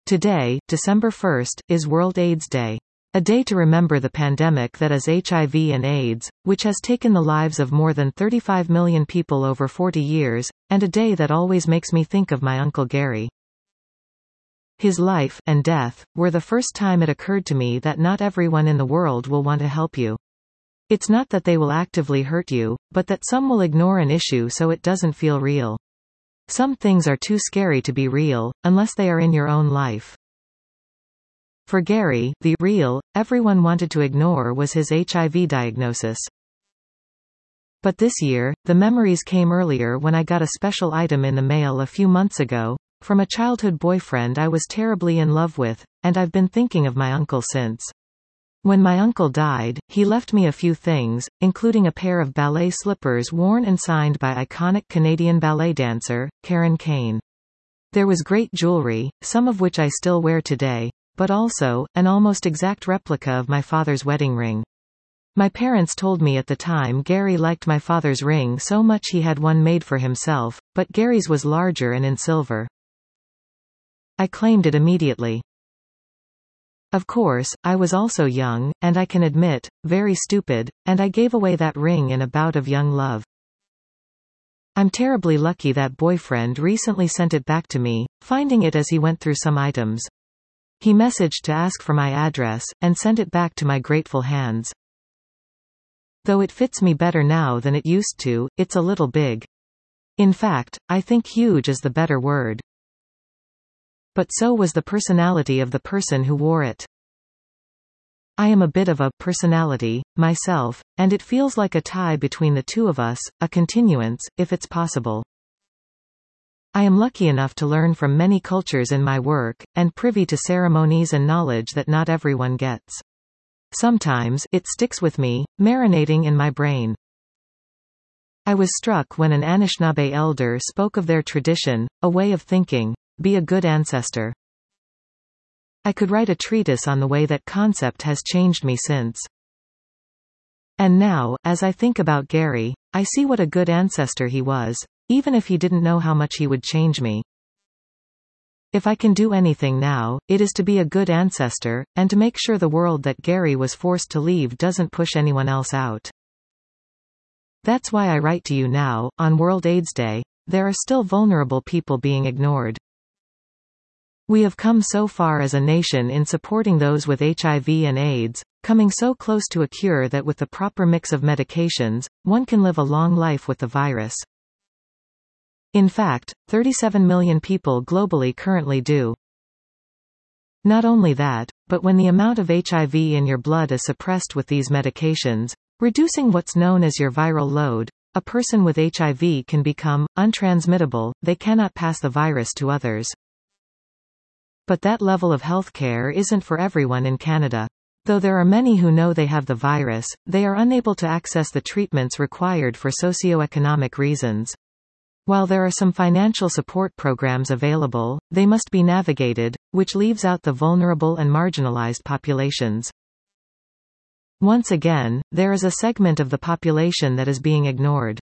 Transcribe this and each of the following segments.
Today, December 1st, is World AIDS Day. A day to remember the pandemic that is HIV and AIDS, which has taken the lives of more than 35 million people over 40 years, and a day that always makes me think of my Uncle Gary. His life, and death, were the first time it occurred to me that not everyone in the world will want to help you. It's not that they will actively hurt you, but that some will ignore an issue so it doesn't feel real. Some things are too scary to be real, unless they are in your own life. For Gary, the real, everyone wanted to ignore was his HIV diagnosis. But this year, the memories came earlier when I got a special item in the mail a few months ago, from a childhood boyfriend I was terribly in love with, and I've been thinking of my uncle since. When my uncle died, he left me a few things, including a pair of ballet slippers worn and signed by iconic Canadian ballet dancer, Karen Kane. There was great jewelry, some of which I still wear today, but also, an almost exact replica of my father's wedding ring. My parents told me at the time Gary liked my father's ring so much he had one made for himself, but Gary's was larger and in silver. I claimed it immediately. Of course, I was also young, and I can admit, very stupid, and I gave away that ring in a bout of young love. I'm terribly lucky that boyfriend recently sent it back to me, finding it as he went through some items. He messaged to ask for my address, and sent it back to my grateful hands. Though it fits me better now than it used to, it's a little big. In fact, I think huge is the better word. But so was the personality of the person who wore it. I am a bit of a personality, myself, and it feels like a tie between the two of us, a continuance, if it's possible. I am lucky enough to learn from many cultures in my work, and privy to ceremonies and knowledge that not everyone gets. Sometimes, it sticks with me, marinating in my brain. I was struck when an Anishinaabe elder spoke of their tradition, a way of thinking. Be a good ancestor. I could write a treatise on the way that concept has changed me since. And now, as I think about Gary, I see what a good ancestor he was, even if he didn't know how much he would change me. If I can do anything now, it is to be a good ancestor, and to make sure the world that Gary was forced to leave doesn't push anyone else out. That's why I write to you now, on World AIDS Day. There are still vulnerable people being ignored. We have come so far as a nation in supporting those with HIV and AIDS, coming so close to a cure that with the proper mix of medications, one can live a long life with the virus. In fact, 37 million people globally currently do. Not only that, but when the amount of HIV in your blood is suppressed with these medications, reducing what's known as your viral load, a person with HIV can become untransmittable, they cannot pass the virus to others. But that level of healthcare isn't for everyone in Canada. Though there are many who know they have the virus, they are unable to access the treatments required for socioeconomic reasons. While there are some financial support programs available, they must be navigated, which leaves out the vulnerable and marginalized populations. Once again, there is a segment of the population that is being ignored.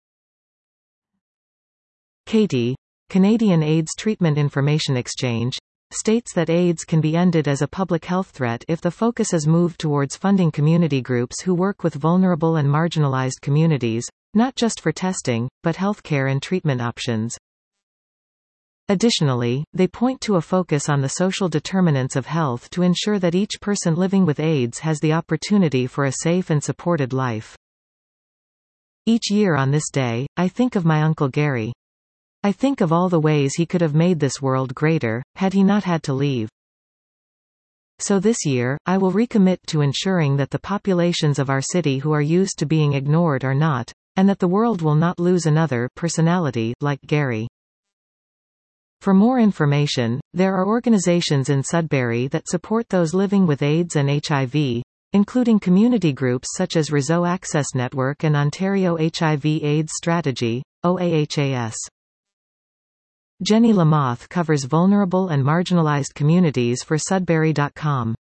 CAITI, Canadian AIDS Treatment Information Exchange, states that AIDS can be ended as a public health threat if the focus is moved towards funding community groups who work with vulnerable and marginalized communities, not just for testing, but healthcare and treatment options. Additionally, they point to a focus on the social determinants of health to ensure that each person living with AIDS has the opportunity for a safe and supported life. Each year on this day, I think of my Uncle Gary. I think of all the ways he could have made this world greater, had he not had to leave. So this year, I will recommit to ensuring that the populations of our city who are used to being ignored are not, and that the world will not lose another personality like Gary. For more information, there are organizations in Sudbury that support those living with AIDS and HIV, including community groups such as Réseau Access Network and Ontario HIV/AIDS Strategy, OAHAS. Jenny Lamoth covers vulnerable and marginalized communities for Sudbury.com.